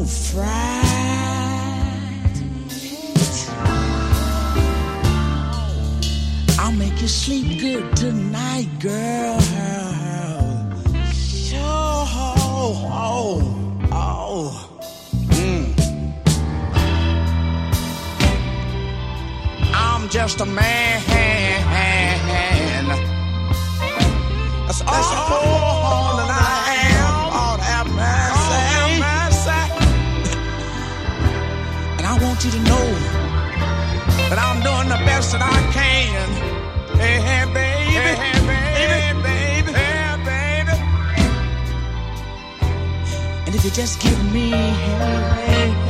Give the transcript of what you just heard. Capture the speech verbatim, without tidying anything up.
fright. I'll make you sleep good tonight, girl. Oh, oh, oh. Mm. I'm just a man. That's all, That's all that I am. Lord have mercy. And I want you to know that I'm doing the best that I can. Hey, hey, baby. Hey, hey, baby. Hey, baby. And if you just give me, hey, hey,